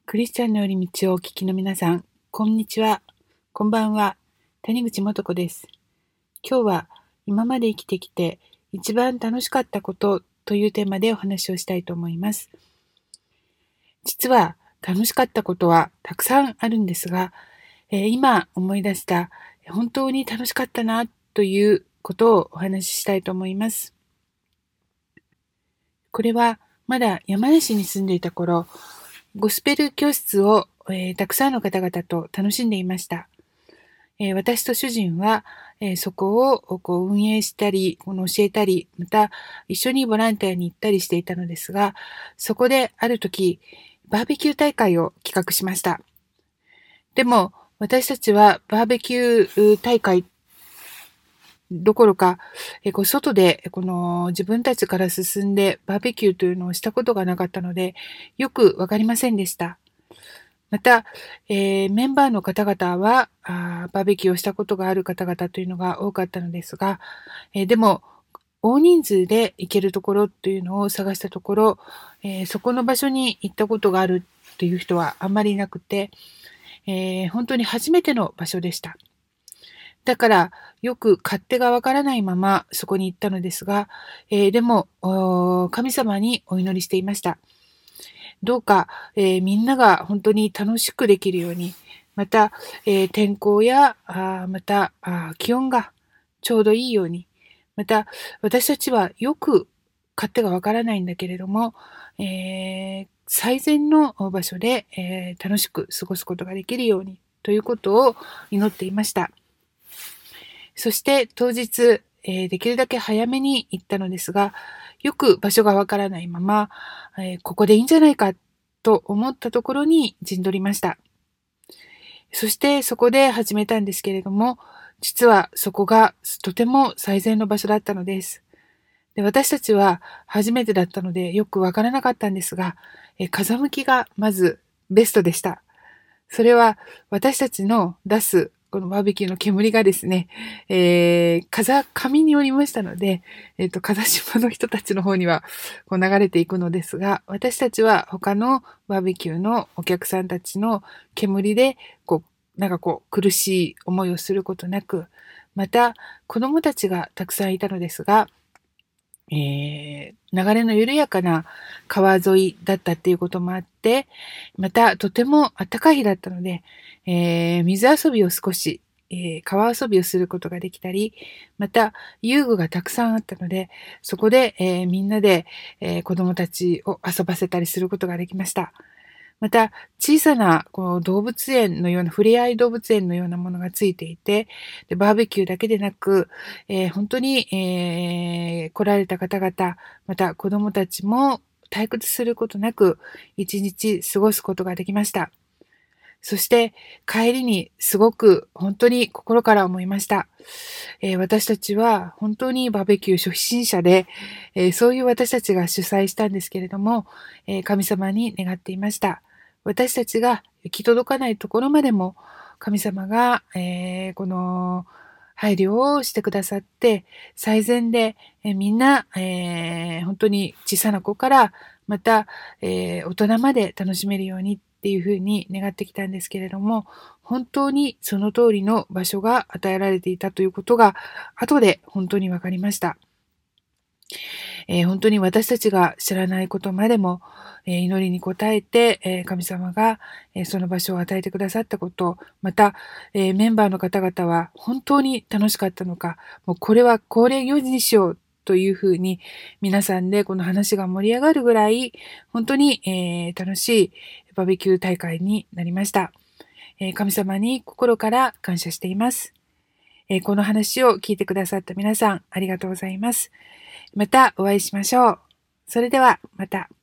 クリスチャンの寄り道をお聞きの皆さん、こんにちは、こんばんは。谷口素子です。今日は今まで生きてきて一番楽しかったことというテーマでお話をしたいと思います。実は楽しかったことはたくさんあるんですが、今思い出した本当に楽しかったなということをお話ししたいと思います。これはまだ山梨に住んでいた頃、ゴスペル教室を、たくさんの方々と楽しんでいました。私と主人は、そこを運営したり、教えたり、また一緒にボランティアに行ったりしていたのですが、そこである時、バーベキュー大会を企画しました。でも、私たちはバーベキュー大会どころか、外で自分たちから進んでバーベキューというのをしたことがなかったので、よくわかりませんでした。また、メンバーの方々はバーベキューをしたことがある方々というのが多かったのですが、でも、大人数で行けるところというのを探したところ、そこの場所に行ったことがあるという人はあんまりいなくて、本当に初めての場所でした。だから、よく勝手がわからないままそこに行ったのですが、でも、神様にお祈りしていました。どうか、みんなが本当に楽しくできるように、また、天候や、また、気温がちょうどいいように、また、私たちはよく勝手がわからないんだけれども、最善の場所で、楽しく過ごすことができるようにということを祈っていました。そして当日、できるだけ早めに行ったのですが、よく場所がわからないまま、ここでいいんじゃないかと思ったところに陣取りました。そしてそこで始めたんですけれども、実はそこがとても最善の場所だったのです。で、私たちは初めてだったのでよくわからなかったんですが、風向きがまずベストでした。それは私たちの出すこのバーベキューの煙がですね、風上によりましたので、風下の人たちの方にはこう流れていくのですが、私たちは他のバーベキューのお客さんたちの煙で、苦しい思いをすることなく、また子供たちがたくさんいたのですが、流れの緩やかな川沿いだったっていうこともあって、またとても暖かい日だったので、水遊びを少し、川遊びをすることができたり、また遊具がたくさんあったので、そこで、みんなで、子供たちを遊ばせたりすることができました。また、小さなこう動物園のような、触れ合い動物園のようなものがついていて、でバーベキューだけでなく、本当に、来られた方々、また子供たちも退屈することなく、一日過ごすことができました。そして帰りにすごく本当に心から思いました。私たちは本当にバーベキュー初心者で、そういう私たちが主催したんですけれども、神様に願っていました。私たちが行き届かないところまでも神様が、この配慮をしてくださって、最善で、みんな、本当に小さな子からまた、大人まで楽しめるようにっていうふうに願ってきたんですけれども、本当にその通りの場所が与えられていたということが後で本当に分かりました。本当に私たちが知らないことまでも、祈りに応えて、神様が、その場所を与えてくださったこと、また、メンバーの方々は本当に楽しかったのか、もうこれは恒例行事にしようというふうに皆さんでこの話が盛り上がるぐらい本当に、楽しいバーベキュー大会になりました。神様に心から感謝しています。この話を聞いてくださった皆さんありがとうございます。またお会いしましょう。それではまた。